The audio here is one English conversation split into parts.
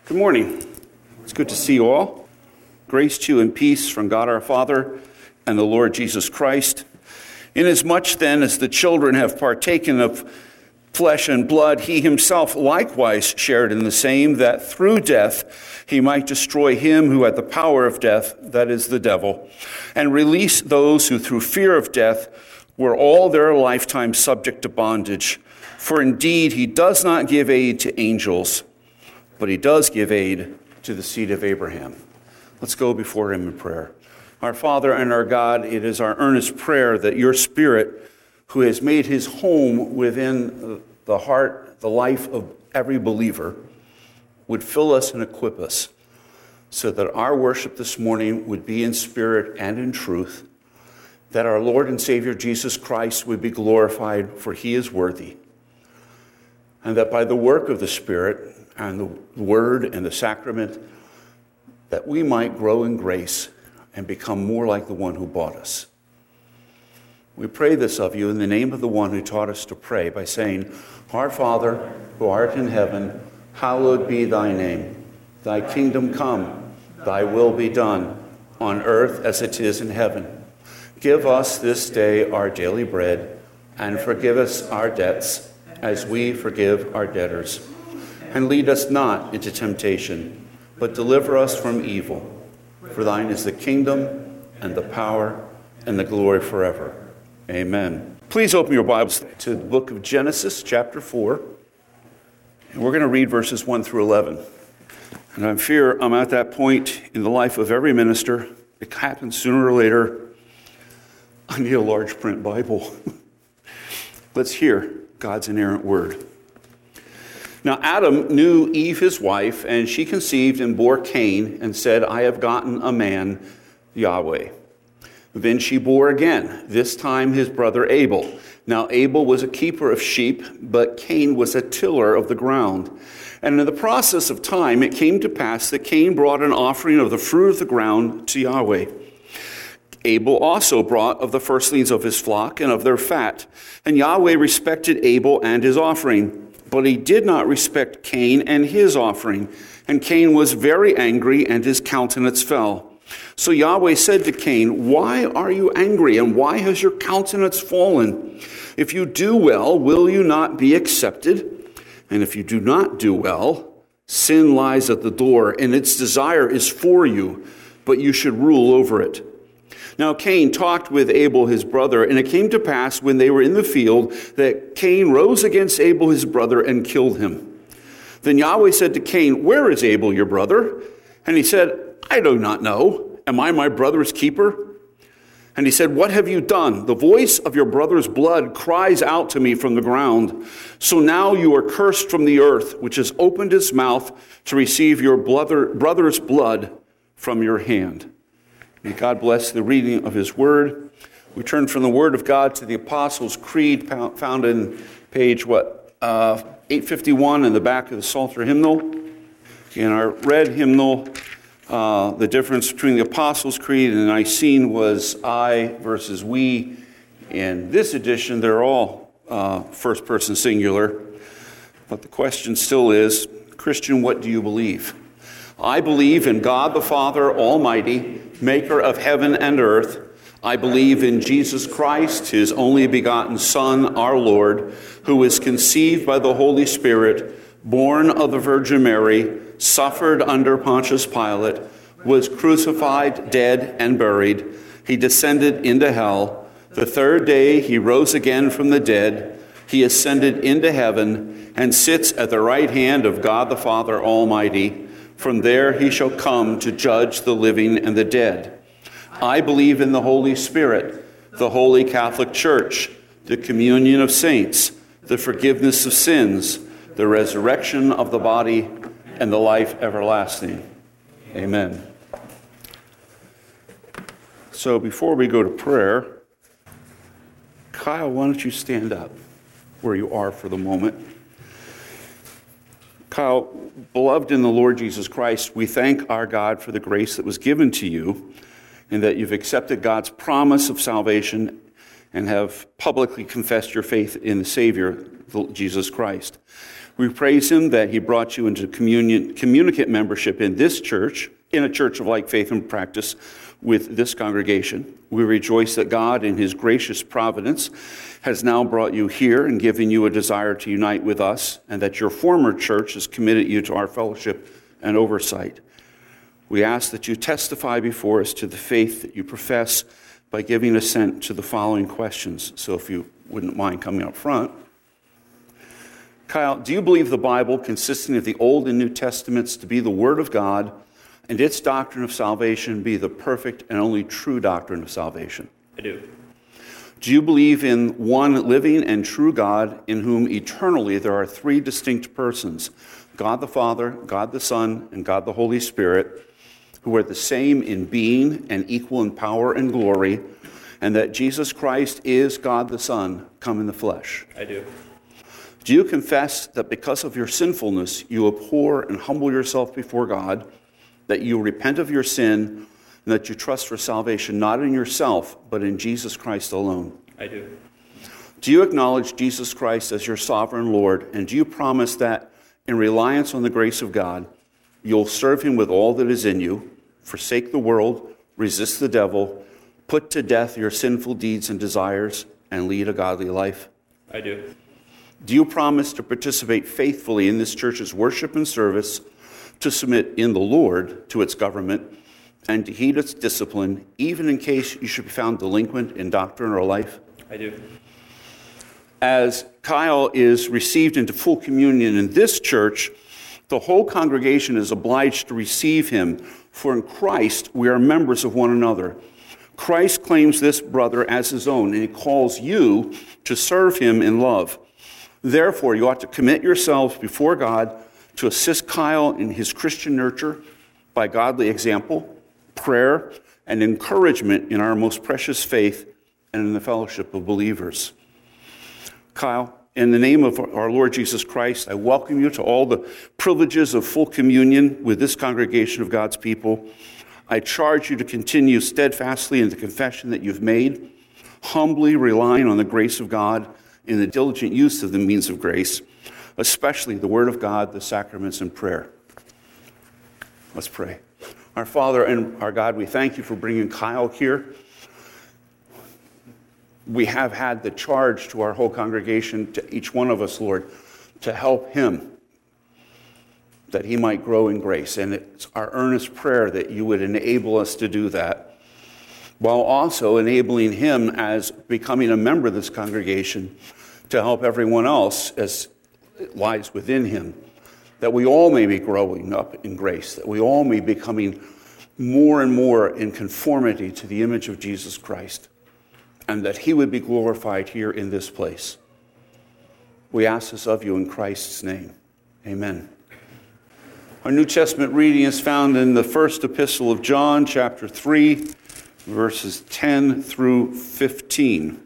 Good morning. It's good to see you all. Grace to you and peace from God our Father and the Lord Jesus Christ. Inasmuch then as the children have partaken of flesh and blood, he himself likewise shared in the same, that through death he might destroy him who had the power of death, that is the devil, and release those who through fear of death were all their lifetime subject to bondage. For indeed he does not give aid to angels, but he does give aid to the seed of Abraham. Let's go before him in prayer. Our Father and our God, it is our earnest prayer that your Spirit, who has made his home within the heart, the life of every believer, would fill us and equip us so that our worship this morning would be in spirit and in truth, that our Lord and Savior Jesus Christ would be glorified, for he is worthy, and that by the work of the Spirit and the word and the sacrament, that we might grow in grace and become more like the one who bought us. We pray this of you in the name of the one who taught us to pray by saying, Our Father, who art in heaven, hallowed be thy name. Thy kingdom come, thy will be done, on earth as it is in heaven. Give us this day our daily bread, and forgive us our debts, as we forgive our debtors. And lead us not into temptation, but deliver us from evil. For thine is the kingdom, and the power, and the glory forever. Amen. Please open your Bibles to the book of Genesis, chapter 4. And we're going to read verses 1 through 11. And I fear I'm at that point in the life of every minister. It happens sooner or later. I need a large print Bible. Let's hear God's inerrant word. Now Adam knew Eve his wife, and she conceived and bore Cain, and said, I have gotten a man, Yahweh. Then she bore again, this time his brother Abel. Now Abel was a keeper of sheep, but Cain was a tiller of the ground. And in the process of time it came to pass that Cain brought an offering of the fruit of the ground to Yahweh. Abel also brought of the firstlings of his flock and of their fat. And Yahweh respected Abel and his offering, but he did not respect Cain and his offering. And Cain was very angry, and his countenance fell. So Yahweh said to Cain, Why are you angry, and why has your countenance fallen? If you do well, will you not be accepted? And if you do not do well, sin lies at the door, and its desire is for you, but you should rule over it. Now Cain talked with Abel his brother, and it came to pass when they were in the field that Cain rose against Abel his brother and killed him. Then Yahweh said to Cain, Where is Abel your brother? And he said, I do not know. Am I my brother's keeper? And he said, What have you done? The voice of your brother's blood cries out to me from the ground. So now you are cursed from the earth, which has opened its mouth to receive your brother's blood from your hand. May God bless the reading of his word. We turn from the word of God to the Apostles' Creed, found in page 851 in the back of the Psalter hymnal. In our red hymnal, the difference between the Apostles' Creed and the Nicene was I versus we. In this edition, they're all first person singular. But the question still is, Christian, what do you believe? I believe in God the Father Almighty, maker of heaven and earth. I believe in Jesus Christ, his only begotten Son, our Lord, who was conceived by the Holy Spirit, born of the Virgin Mary, suffered under Pontius Pilate, was crucified, dead, and buried. He descended into hell. The third day he rose again from the dead. He ascended into heaven and sits at the right hand of God the Father Almighty. From there he shall come to judge the living and the dead. I believe in the Holy Spirit, the Holy Catholic Church, the communion of saints, the forgiveness of sins, the resurrection of the body, and the life everlasting. Amen. So before we go to prayer, Kyle, why don't you stand up where you are for the moment? Kyle, beloved in the Lord Jesus Christ, we thank our God for the grace that was given to you and that you've accepted God's promise of salvation and have publicly confessed your faith in the Savior, Jesus Christ. We praise him that he brought you into communicate membership in this church, in a church of like faith and practice with this congregation. We rejoice that God, in his gracious providence, has now brought you here and given you a desire to unite with us, and that your former church has committed you to our fellowship and oversight. We ask that you testify before us to the faith that you profess by giving assent to the following questions. So if you wouldn't mind coming up front. Kyle, do you believe the Bible, consisting of the Old and New Testaments, to be the Word of God, and its doctrine of salvation be the perfect and only true doctrine of salvation? I do. Do you believe in one living and true God, in whom eternally there are three distinct persons, God the Father, God the Son, and God the Holy Spirit, who are the same in being and equal in power and glory, and that Jesus Christ is God the Son, come in the flesh? I do. Do you confess that because of your sinfulness, you abhor and humble yourself before God, that you repent of your sin, and that you trust for salvation not in yourself, but in Jesus Christ alone? I do. Do you acknowledge Jesus Christ as your sovereign Lord, and do you promise that, in reliance on the grace of God, you'll serve him with all that is in you, forsake the world, resist the devil, put to death your sinful deeds and desires, and lead a godly life? I do. Do you promise to participate faithfully in this church's worship and service, to submit in the Lord to its government, and to heed its discipline, even in case you should be found delinquent in doctrine or life? I do. As Kyle is received into full communion in this church, the whole congregation is obliged to receive him, for in Christ we are members of one another. Christ claims this brother as his own, and he calls you to serve him in love. Therefore, you ought to commit yourselves before God to assist Kyle in his Christian nurture by godly example, prayer, and encouragement in our most precious faith and in the fellowship of believers. Kyle, in the name of our Lord Jesus Christ, I welcome you to all the privileges of full communion with this congregation of God's people. I charge you to continue steadfastly in the confession that you've made, humbly relying on the grace of God in the diligent use of the means of grace, especially the Word of God, the sacraments, and prayer. Let's pray. Our Father and our God, we thank you for bringing Kyle here. We have had the charge to our whole congregation, to each one of us, Lord, to help him, that he might grow in grace. And it's our earnest prayer that you would enable us to do that, while also enabling him, as becoming a member of this congregation, to help everyone else as it lies within him, that we all may be growing up in grace, that we all may be becoming more and more in conformity to the image of Jesus Christ, and that he would be glorified here in this place. We ask this of you in Christ's name. Amen. Our New Testament reading is found in the first epistle of John, chapter 3, verses 10 through 15.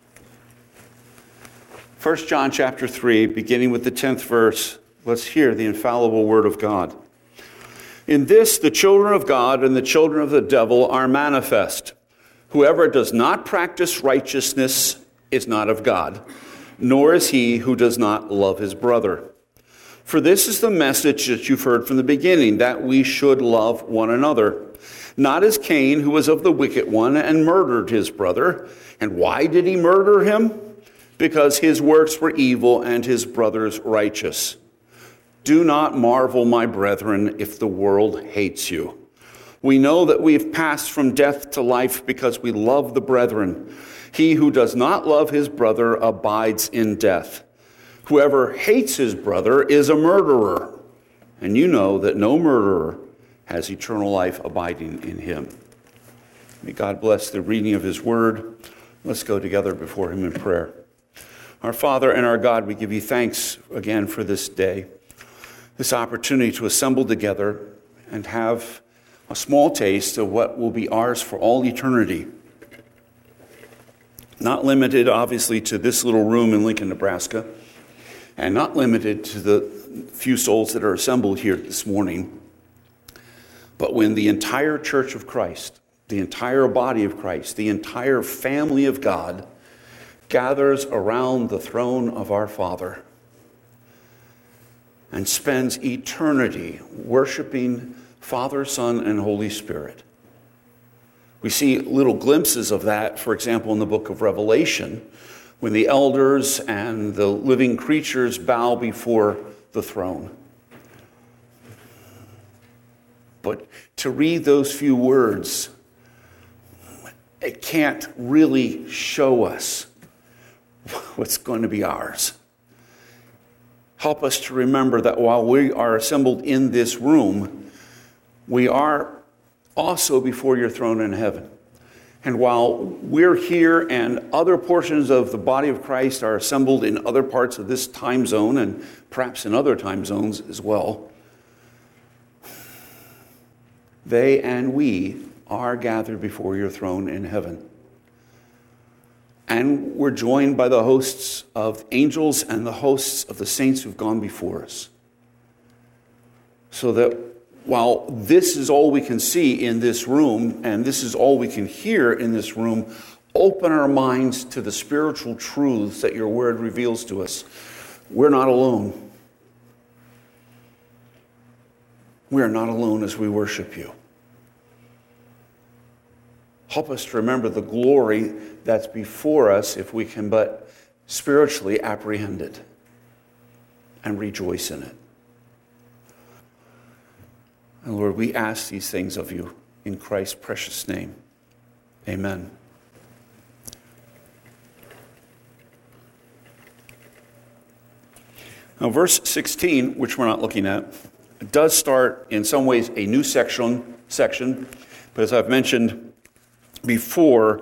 1 John chapter 3, beginning with the 10th verse, let's hear the infallible word of God. In this, the children of God and the children of the devil are manifest. Whoever does not practice righteousness is not of God, nor is he who does not love his brother. For this is the message that you've heard from the beginning, that we should love one another. Not as Cain, who was of the wicked one and murdered his brother. And why did he murder him? Because his works were evil and his brother's righteous. Do not marvel, my brethren, if the world hates you. We know that we have passed from death to life because we love the brethren. He who does not love his brother abides in death. Whoever hates his brother is a murderer, and you know that no murderer has eternal life abiding in him. May God bless the reading of his word. Let's go together before him in prayer. Our Father and our God, we give you thanks again for this day, this opportunity to assemble together and have a small taste of what will be ours for all eternity. Not limited, obviously, to this little room in Lincoln, Nebraska, and not limited to the few souls that are assembled here this morning, but when the entire church of Christ, the entire body of Christ, the entire family of God gathers around the throne of our Father. and spends eternity worshiping Father, Son, and Holy Spirit. We see little glimpses of that, for example, in the book of Revelation, when the elders and the living creatures bow before the throne. But to read those few words, it can't really show us what's going to be ours. Help us to remember that while we are assembled in this room, we are also before your throne in heaven. And while we're here and other portions of the body of Christ are assembled in other parts of this time zone and perhaps in other time zones as well, they and we are gathered before your throne in heaven. And we're joined by the hosts of angels and the hosts of the saints who've gone before us. So that while this is all we can see in this room, and this is all we can hear in this room, open our minds to the spiritual truths that your word reveals to us. We're not alone. We are not alone as we worship you. Help us to remember the glory that's before us if we can but spiritually apprehend it and rejoice in it. And Lord, we ask these things of you in Christ's precious name. Amen. Now, verse 16, which we're not looking at, does start in some ways a new section, but as I've mentioned before,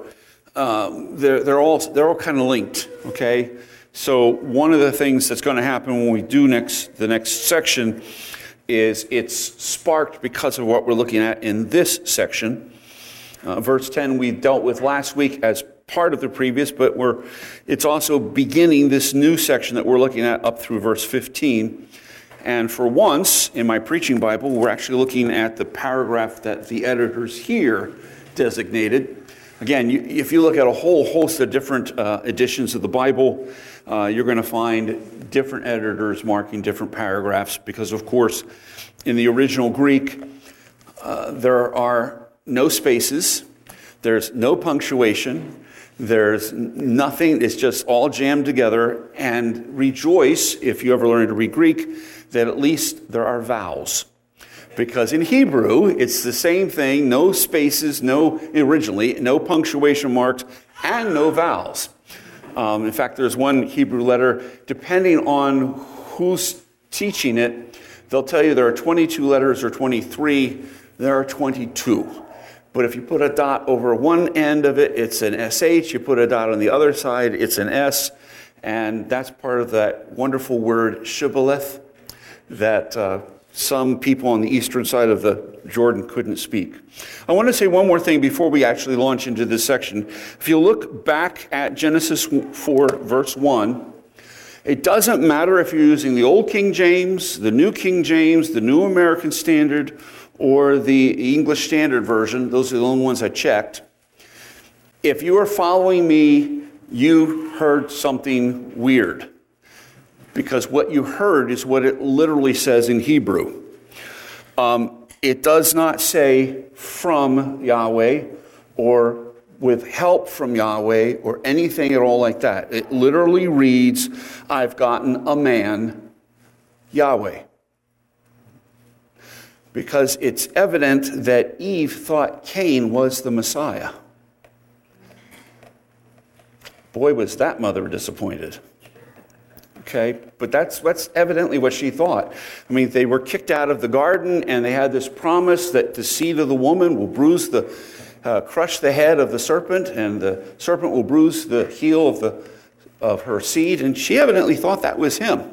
they're all kind of linked. Okay, so one of the things that's going to happen when we do the next section is it's sparked because of what we're looking at in this section. Verse 10 we dealt with last week as part of the previous, but it's also beginning this new section that we're looking at up through verse 15. And for once in my preaching Bible, we're actually looking at the paragraph that the editors here designated. Again, if you look at a whole host of different editions of the Bible, you're going to find different editors marking different paragraphs because, of course, in the original Greek, there are no spaces, there's no punctuation, there's nothing, it's just all jammed together. And rejoice, if you ever learn to read Greek, that at least there are vowels. Because in Hebrew, it's the same thing, no spaces, originally, no punctuation marks, and no vowels. In fact, there's one Hebrew letter, depending on who's teaching it, they'll tell you there are 22 letters or 23, there are 22. But if you put a dot over one end of it, it's an SH, you put a dot on the other side, it's an S, and that's part of that wonderful word, shibboleth, that some people on the eastern side of the Jordan couldn't speak. I want to say one more thing before we actually launch into this section. If you look back at Genesis 4, verse 1, it doesn't matter if you're using the Old King James, the New King James, the New American Standard, or the English Standard Version. Those are the only ones I checked. If you are following me, you heard something weird. Because what you heard is what it literally says in Hebrew. It does not say from Yahweh or with help from Yahweh or anything at all like that. It literally reads, I've gotten a man, Yahweh. Because it's evident that Eve thought Cain was the Messiah. Boy, was that mother disappointed. Okay, but that's evidently what she thought. I mean, they were kicked out of the garden, and they had this promise that the seed of the woman will crush the head of the serpent, and the serpent will bruise the heel of her seed. And she evidently thought that was him.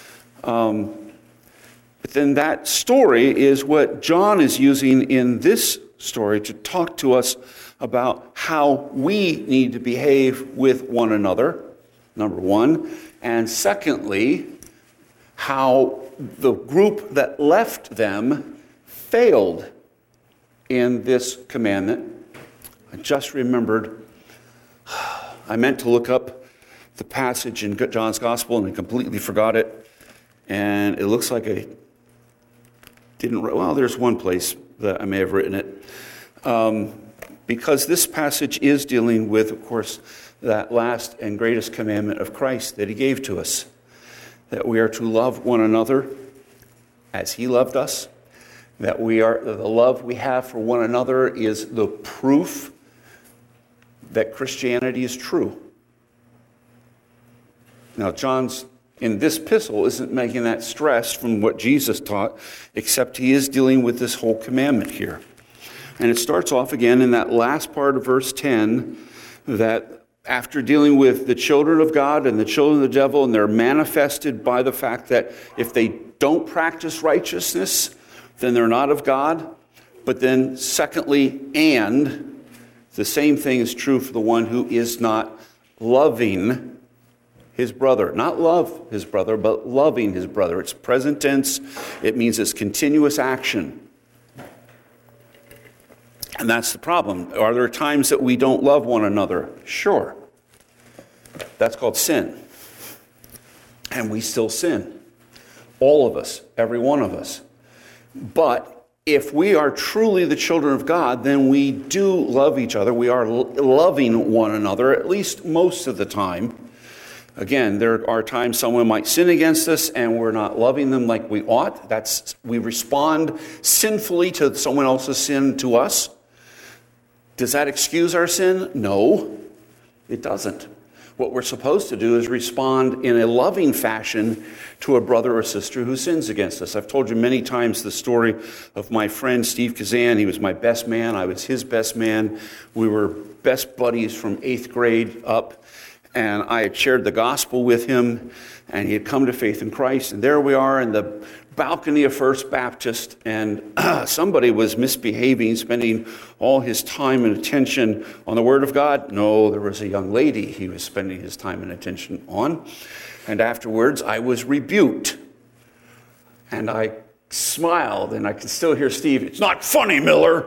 But then that story is what John is using in this story to talk to us about how we need to behave with one another, number one. And secondly, how the group that left them failed in this commandment. I just remembered, I meant to look up the passage in John's Gospel and I completely forgot it. And it looks like I didn't, well, there's one place that I may have written it. Because this passage is dealing with, of course, that last and greatest commandment of Christ that he gave to us, that we are to love one another as he loved us, that the love we have for one another is the proof that Christianity is true. Now, John's in this epistle isn't making that stress from what Jesus taught, except he is dealing with this whole commandment here. And it starts off again in that last part of verse 10, that after dealing with the children of God and the children of the devil, and they're manifested by the fact that if they don't practice righteousness, then they're not of God. But then secondly, and the same thing is true for the one who is not loving his brother. Not love his brother, but loving his brother. It's present tense. It means it's continuous action. And that's the problem. Are there times that we don't love one another? Sure. That's called sin. And we still sin. All of us, every one of us. But if we are truly the children of God, then we do love each other. We are loving one another, at least most of the time. Again, there are times someone might sin against us and we're not loving them like we ought. We respond sinfully to someone else's sin to us. Does that excuse our sin? No, it doesn't. What we're supposed to do is respond in a loving fashion to a brother or sister who sins against us. I've told you many times the story of my friend Steve Kazan. He was my best man. I was his best man. We were best buddies from 8th grade up. And I had shared the gospel with him, and he had come to faith in Christ. And there we are in the balcony of First Baptist, and somebody was misbehaving, spending all his time and attention on the Word of God. No, there was a young lady he was spending his time and attention on. And afterwards, I was rebuked. And I smiled, and I can still hear Steve, "It's not funny, Miller."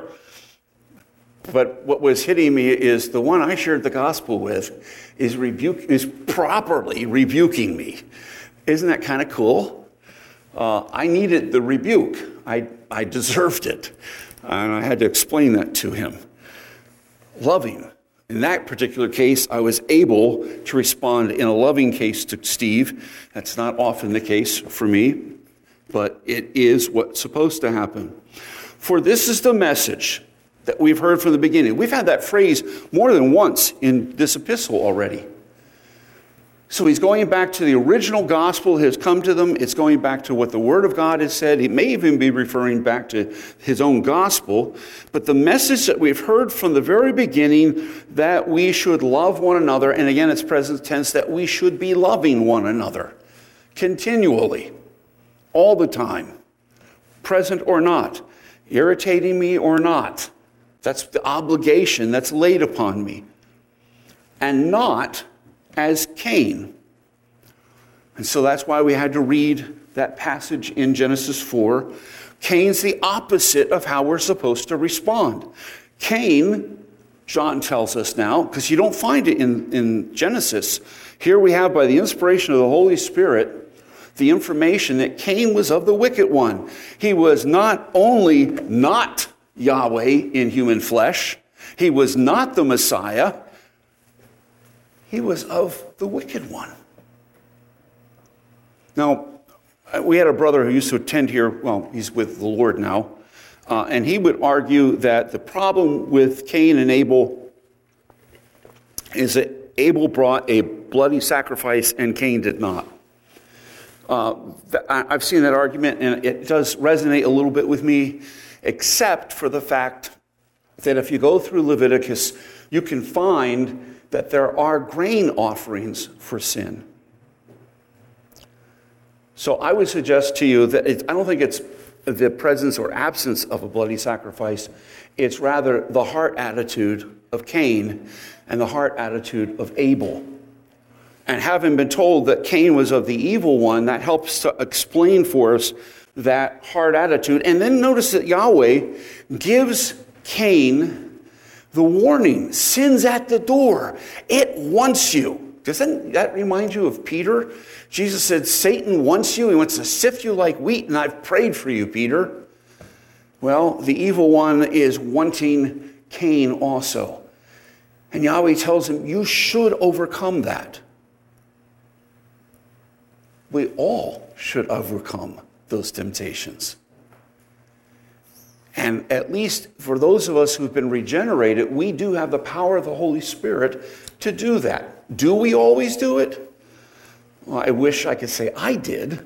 But what was hitting me is the one I shared the gospel with is properly rebuking me. Isn't that kind of cool? I needed the rebuke. I deserved it. And I had to explain that to him. Loving. In that particular case, I was able to respond in a loving case to Steve. That's not often the case for me, but it is what's supposed to happen. For this is the message that we've heard from the beginning. We've had that phrase more than once in this epistle already. So he's going back to the original gospel that has come to them. It's going back to what the Word of God has said. He may even be referring back to his own gospel. But the message that we've heard from the very beginning, that we should love one another, and again it's present tense, that we should be loving one another continually, all the time, present or not, irritating me or not. That's the obligation that's laid upon me. And not as Cain. And so that's why we had to read that passage in Genesis 4. Cain's the opposite of how we're supposed to respond. Cain, John tells us now, because you don't find it in Genesis. Here we have, by the inspiration of the Holy Spirit, the information that Cain was of the wicked one. He was not only not Yahweh in human flesh, he was not the Messiah, he was of the wicked one. Now, we had a brother who used to attend here, well, he's with the Lord now, and he would argue that the problem with Cain and Abel is that Abel brought a bloody sacrifice and Cain did not. I've seen that argument, and it does resonate a little bit with me, except for the fact that if you go through Leviticus, you can find that there are grain offerings for sin. So I would suggest to you that I don't think it's the presence or absence of a bloody sacrifice. It's rather the heart attitude of Cain and the heart attitude of Abel. And having been told that Cain was of the evil one, that helps to explain for us that heart attitude. And then notice that Yahweh gives Cain the warning. Sin's at the door. It wants you. Doesn't that remind you of Peter? Jesus said, Satan wants you. He wants to sift you like wheat, and I've prayed for you, Peter. Well, the evil one is wanting Cain also. And Yahweh tells him, you should overcome that. We all should overcome those temptations. And at least for those of us who've been regenerated, we do have the power of the Holy Spirit to do that. Do we always do it? Well, I wish I could say I did.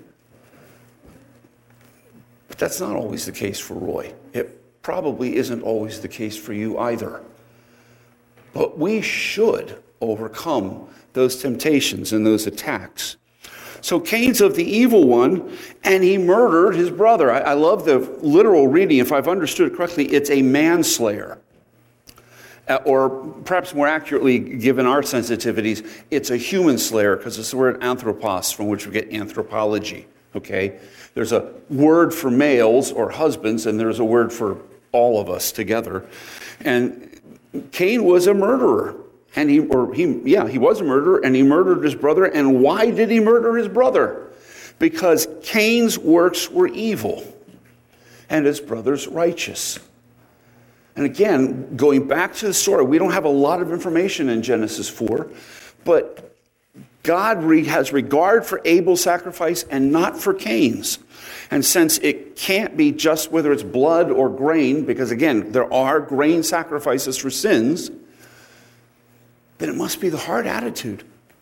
But that's not always the case for Roy. It probably isn't always the case for you either. But we should overcome those temptations and those attacks. So Cain's of the evil one, and he murdered his brother. I love the literal reading. If I've understood it correctly, it's a manslayer. Or perhaps more accurately, given our sensitivities, it's a human slayer, because it's the word anthropos, from which we get anthropology. Okay? There's a word for males or husbands, and there's a word for all of us together. And Cain was a murderer. And he was a murderer, and he murdered his brother. And why did he murder his brother? Because Cain's works were evil, and his brother's righteous. And again, going back to the story, we don't have a lot of information in Genesis 4, but God has regard for Abel's sacrifice and not for Cain's. And since it can't be just whether it's blood or grain, because again, there are grain sacrifices for sins, then it must be the heart attitude.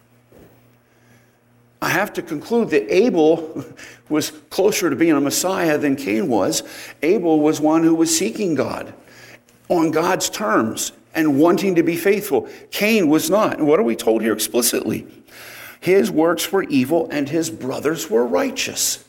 I have to conclude that Abel was closer to being a Messiah than Cain was. Abel was one who was seeking God on God's terms and wanting to be faithful. Cain was not. And what are we told here explicitly? His works were evil and his brothers were righteous.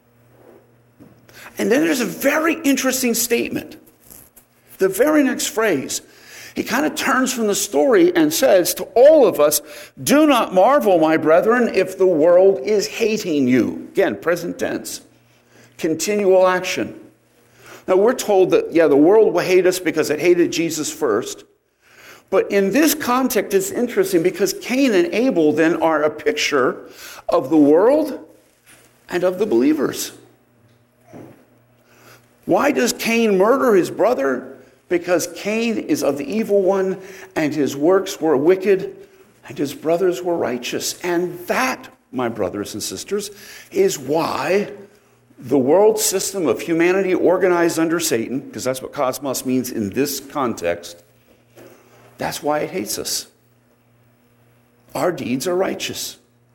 And then there's a very interesting statement. The very next phrase, he kind of turns from the story and says to all of us, do not marvel, my brethren, if the world is hating you. Again, present tense. Continual action. Now, we're told that, the world will hate us because it hated Jesus first. But in this context, it's interesting because Cain and Abel then are a picture of the world and of the believers. Why does Cain murder his brother? Because Cain is of the evil one, and his works were wicked, and his brothers were righteous. And that, my brothers and sisters, is why the world system of humanity organized under Satan, because that's what cosmos means in this context, that's why it hates us. Our deeds are righteous.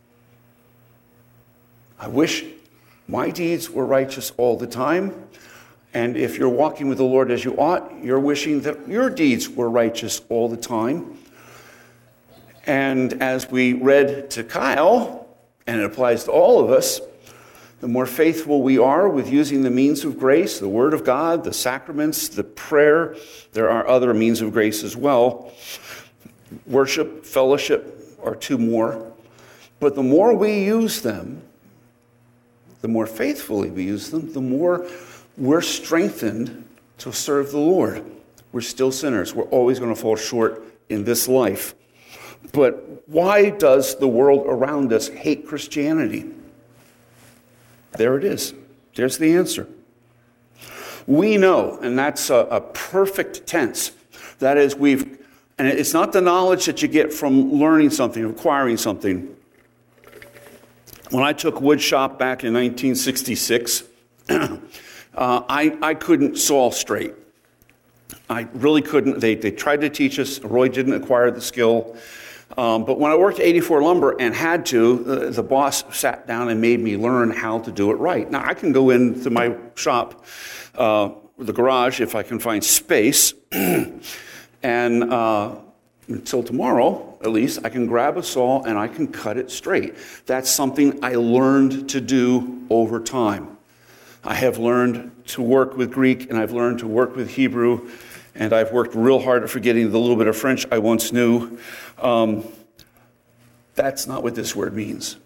I wish my deeds were righteous all the time. And if you're walking with the Lord as you ought, you're wishing that your deeds were righteous all the time. And as we read to Kyle, and it applies to all of us, the more faithful we are with using the means of grace, the Word of God, the sacraments, the prayer, there are other means of grace as well. Worship, fellowship are two more. But the more we use them, the more faithfully we use them, the more we're strengthened to serve the Lord. We're still sinners. We're always going to fall short in this life. But why does the world around us hate Christianity? There it is. There's the answer. We know, and that's a perfect tense. That is, and it's not the knowledge that you get from learning something, acquiring something. When I took wood shop back in 1966, I couldn't saw straight. I really couldn't. They tried to teach us. Roy didn't acquire the skill. But when I worked at 84 Lumber and had to, the boss sat down and made me learn how to do it right. Now, I can go into my shop, the garage, if I can find space. And until tomorrow, at least, I can grab a saw and I can cut it straight. That's something I learned to do over time. I have learned to work with Greek, and I've learned to work with Hebrew, and I've worked real hard at forgetting the little bit of French I once knew. That's not what this word means.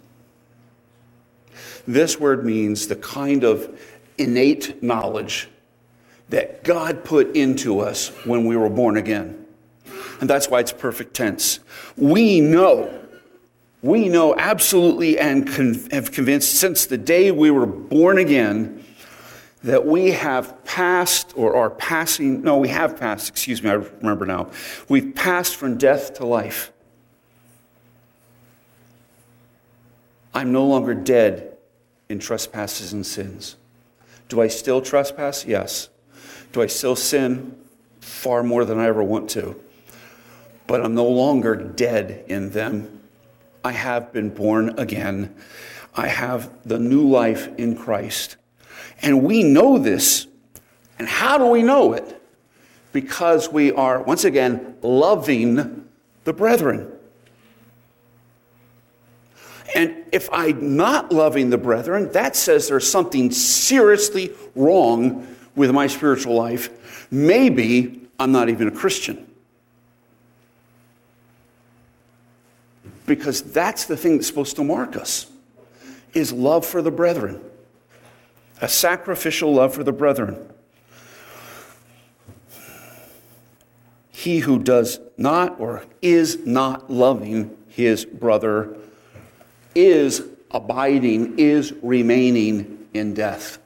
This word means the kind of innate knowledge that God put into us when we were born again. And that's why it's perfect tense. We know We know absolutely and have convinced since the day we were born again that we have passed or are passing, no, we have passed, excuse me, I remember now. We've passed from death to life. I'm no longer dead in trespasses and sins. Do I still trespass? Yes. Do I still sin? Far more than I ever want to. But I'm no longer dead in them. I have been born again. I have the new life in Christ. And we know this. And how do we know it? Because we are, once again, loving the brethren. And if I'm not loving the brethren, that says there's something seriously wrong with my spiritual life. Maybe I'm not even a Christian. Because that's the thing that's supposed to mark us, is love for the brethren. A sacrificial love for the brethren. He who does not or is not loving his brother is abiding, is remaining in death.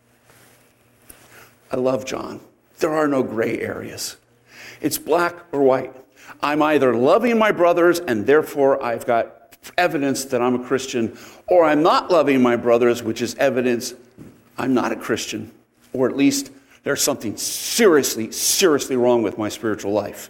I love John. There are no gray areas. It's black or white. I'm either loving my brothers and therefore I've got evidence that I'm a Christian, or I'm not loving my brothers, which is evidence I'm not a Christian, or at least there's something seriously, seriously wrong with my spiritual life.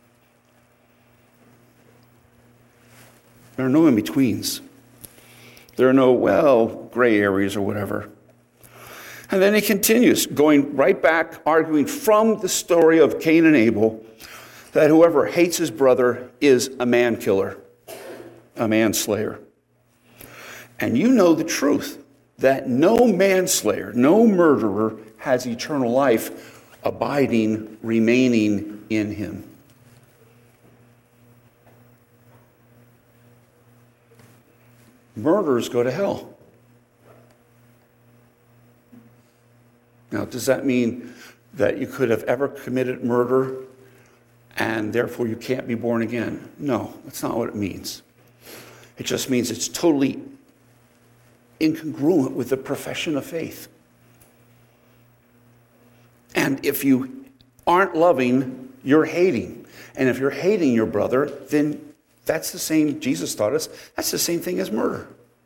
There are no in-betweens. There are no, gray areas or whatever. And then he continues, going right back, arguing from the story of Cain and Abel, that whoever hates his brother is a man killer, a manslayer. And you know the truth, that no manslayer, no murderer has eternal life abiding, remaining in him. Murderers go to hell. Now, does that mean that you could have ever committed murder and therefore you can't be born again? No, that's not what it means. It just means it's totally incongruent with the profession of faith. And if you aren't loving, you're hating. And if you're hating your brother, then that's the same, Jesus taught us, that's the same thing as murder.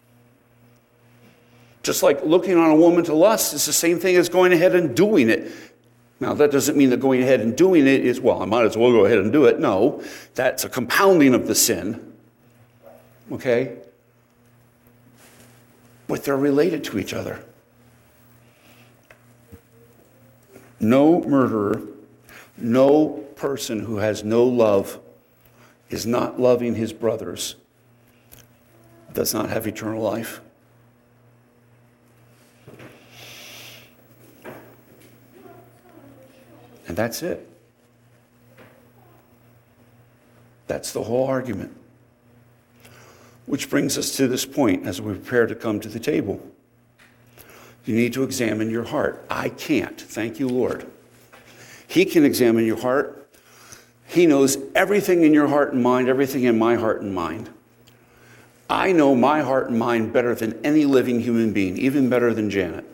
Just like looking on a woman to lust is the same thing as going ahead and doing it. Now, that doesn't mean that going ahead and doing it is, well, I might as well go ahead and do it. No, that's a compounding of the sin. Okay? But they're related to each other. No murderer, no person who has no love, is not loving his brothers, does not have eternal life. And that's it. That's the whole argument. Which brings us to this point as we prepare to come to the table. You need to examine your heart. I can't. Thank you, Lord. He can examine your heart. He knows everything in your heart and mind, everything in my heart and mind. I know my heart and mind better than any living human being, even better than Janet.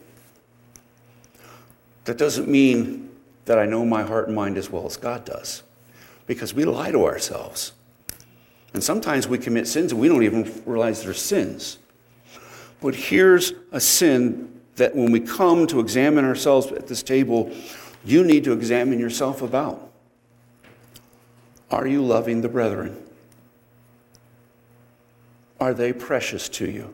That doesn't mean that I know my heart and mind as well as God does, because we lie to ourselves. And sometimes we commit sins and we don't even realize they're sins. But here's a sin that when we come to examine ourselves at this table, you need to examine yourself about. Are you loving the brethren? Are they precious to you?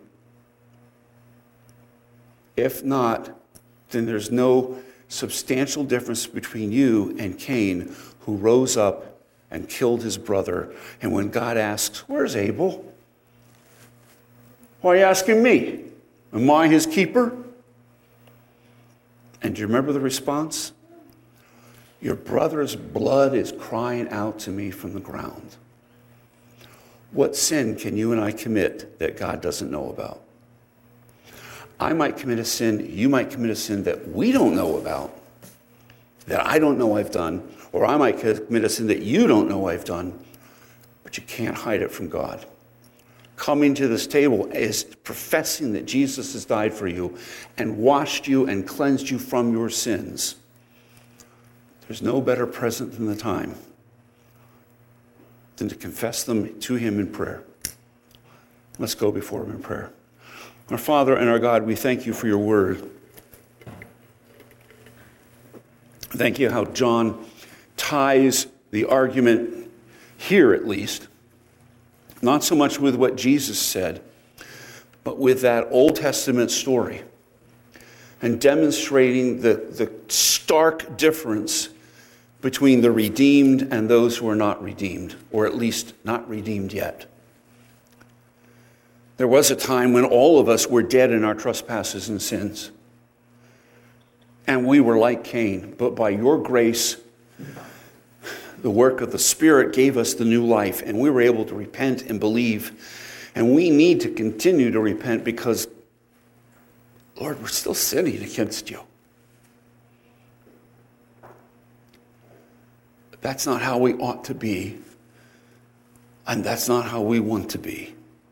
If not, then there's no substantial difference between you and Cain, who rose up and killed his brother. And when God asks, where's Abel? Why are you asking me? Am I his keeper? And do you remember the response? Your brother's blood is crying out to me from the ground. What sin can you and I commit that God doesn't know about? I might commit a sin, you might commit a sin that we don't know about, that I don't know I've done, or I might commit a sin that you don't know I've done, but you can't hide it from God. Coming to this table is professing that Jesus has died for you and washed you and cleansed you from your sins. There's no better present than the time than to confess them to him in prayer. Let's go before him in prayer. Our Father and our God, we thank you for your word. Thank you how John ties the argument here, at least, not so much with what Jesus said, but with that Old Testament story, and demonstrating the stark difference between the redeemed and those who are not redeemed, or at least not redeemed yet. There was a time when all of us were dead in our trespasses and sins, and we were like Cain, but by your grace, the work of the Spirit gave us the new life, and we were able to repent and believe. And we need to continue to repent because, Lord, we're still sinning against you. That's not how we ought to be, and that's not how we want to be.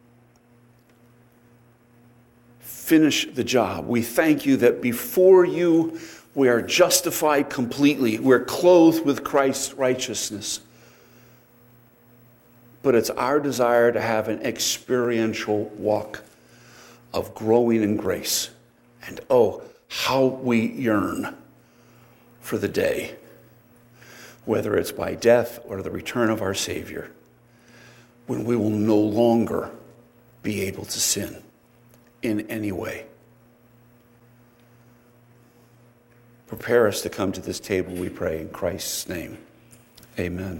Finish the job. We thank you that before you we are justified completely. We're clothed with Christ's righteousness. But it's our desire to have an experiential walk of growing in grace. And oh, how we yearn for the day, whether it's by death or the return of our Savior, when we will no longer be able to sin in any way. Prepare us to come to this table, we pray, in Christ's name. Amen.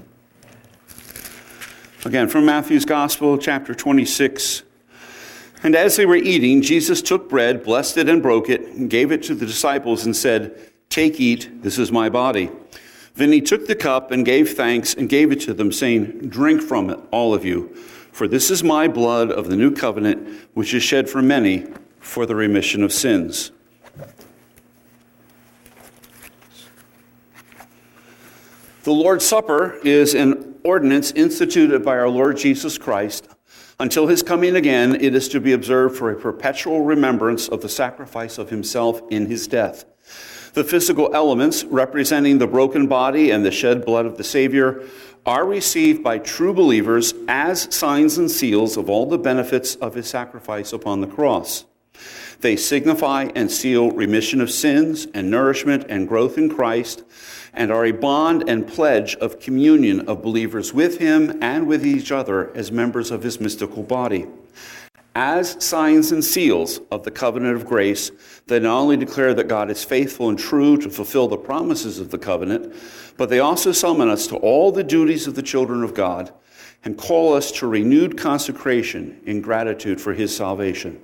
Again, from Matthew's Gospel, chapter 26. And as they were eating, Jesus took bread, blessed it, and broke it, and gave it to the disciples and said, "Take, eat, this is my body." Then he took the cup and gave thanks and gave it to them, saying, "Drink from it, all of you, for this is my blood of the new covenant, which is shed for many for the remission of sins." The Lord's Supper is an ordinance instituted by our Lord Jesus Christ. Until his coming again, it is to be observed for a perpetual remembrance of the sacrifice of himself in his death. The physical elements representing the broken body and the shed blood of the Savior are received by true believers as signs and seals of all the benefits of his sacrifice upon the cross. They signify and seal remission of sins and nourishment and growth in Christ, and are a bond and pledge of communion of believers with him and with each other as members of his mystical body. As signs and seals of the covenant of grace, they not only declare that God is faithful and true to fulfill the promises of the covenant, but they also summon us to all the duties of the children of God and call us to renewed consecration in gratitude for his salvation.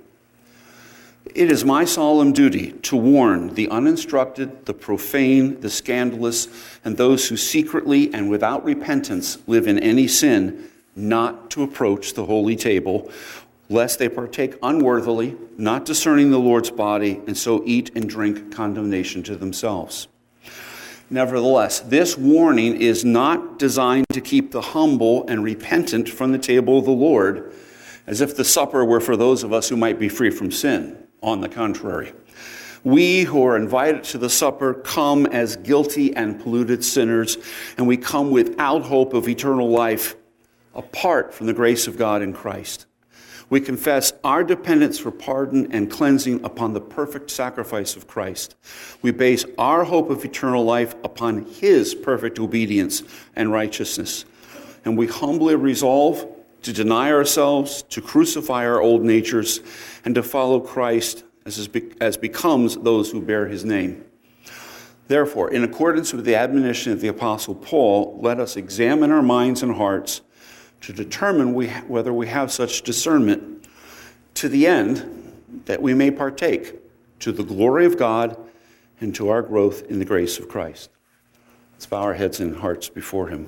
It is my solemn duty to warn the uninstructed, the profane, the scandalous, and those who secretly and without repentance live in any sin, not to approach the holy table, lest they partake unworthily, not discerning the Lord's body, and so eat and drink condemnation to themselves. Nevertheless, this warning is not designed to keep the humble and repentant from the table of the Lord, as if the supper were for those of us who might be free from sin. On the contrary, we who are invited to the supper come as guilty and polluted sinners, and we come without hope of eternal life apart from the grace of God in Christ. We confess our dependence for pardon and cleansing upon the perfect sacrifice of Christ. We base our hope of eternal life upon his perfect obedience and righteousness. And we humbly resolve to deny ourselves, to crucify our old natures, and to follow Christ as becomes those who bear his name. Therefore, in accordance with the admonition of the Apostle Paul, let us examine our minds and hearts to determine whether we have such discernment, to the end that we may partake to the glory of God and to our growth in the grace of Christ. Let's bow our heads and hearts before him.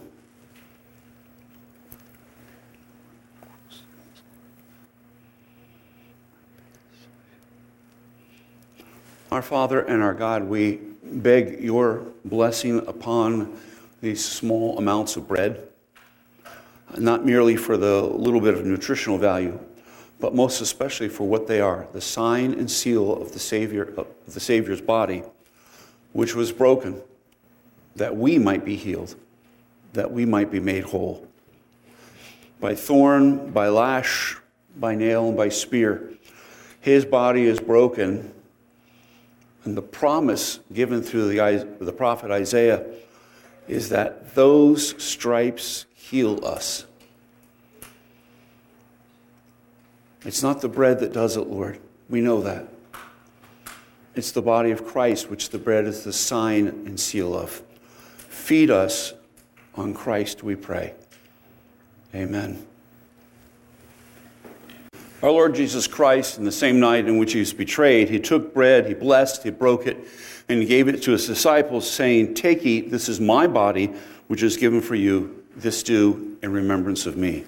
Our Father and our God, we beg your blessing upon these small amounts of bread, not merely for the little bit of nutritional value, but most especially for what they are, the sign and seal of the Savior's body, which was broken, that we might be healed, that we might be made whole. By thorn, by lash, by nail, and by spear, his body is broken, and the promise given through the prophet Isaiah is that those stripes heal us. It's not the bread that does it, Lord. We know that. It's the body of Christ, which the bread is the sign and seal of. Feed us on Christ, we pray. Amen. Our Lord Jesus Christ, in the same night in which he was betrayed, he took bread, he blessed, he broke it, and he gave it to his disciples, saying, "Take, eat, this is my body, which is given for you. This do in remembrance of me."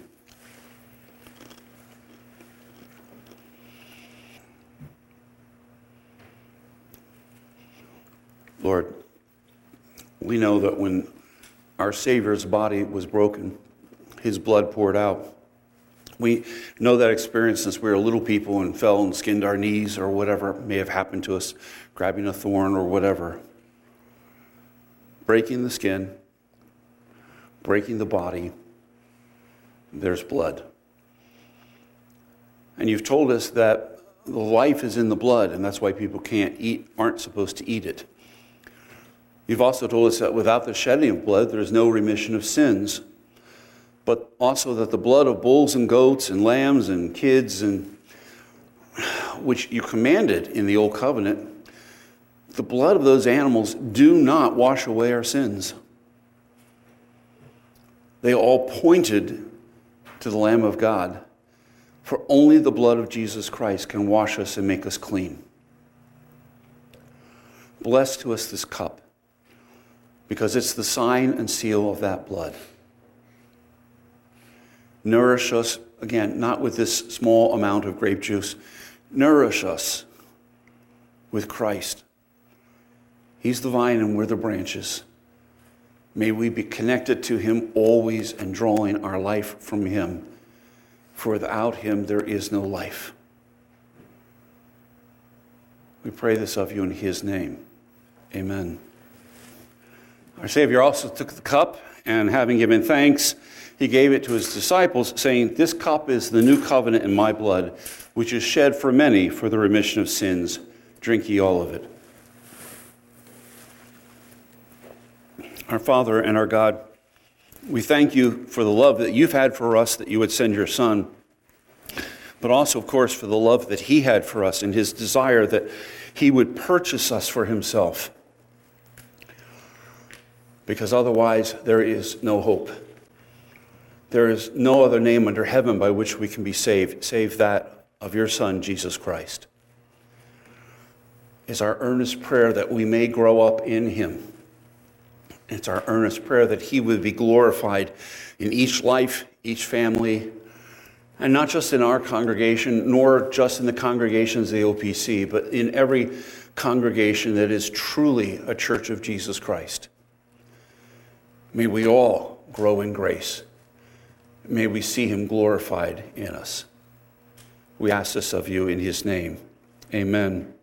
Lord, we know that when our Savior's body was broken, his blood poured out. We know that experience since we were little people and fell and skinned our knees or whatever may have happened to us, grabbing a thorn or whatever. Breaking the skin, breaking the body, there's blood. And you've told us that the life is in the blood, and that's why people aren't supposed to eat it. You've also told us that without the shedding of blood, there is no remission of sins. But also that the blood of bulls and goats and lambs and kids, and which you commanded in the Old Covenant, the blood of those animals do not wash away our sins. They all pointed to the Lamb of God, for only the blood of Jesus Christ can wash us and make us clean. Bless to us this cup, because it's the sign and seal of that blood. Nourish us, again, not with this small amount of grape juice. Nourish us with Christ. He's the vine and we're the branches. May we be connected to him always and drawing our life from him. For without him there is no life. We pray this of you in his name. Amen. Our Savior also took the cup, and having given thanks, he gave it to his disciples, saying, "This cup is the new covenant in my blood, which is shed for many for the remission of sins. Drink ye all of it." Our Father and our God, we thank you for the love that you've had for us, that you would send your Son, but also, of course, for the love that he had for us and his desire that he would purchase us for himself. Because otherwise there is no hope. There is no other name under heaven by which we can be saved, save that of your Son, Jesus Christ. It's our earnest prayer that we may grow up in him. It's our earnest prayer that he would be glorified in each life, each family, and not just in our congregation, nor just in the congregations of the OPC, but in every congregation that is truly a church of Jesus Christ. May we all grow in grace. May we see him glorified in us. We ask this of you in his name. Amen.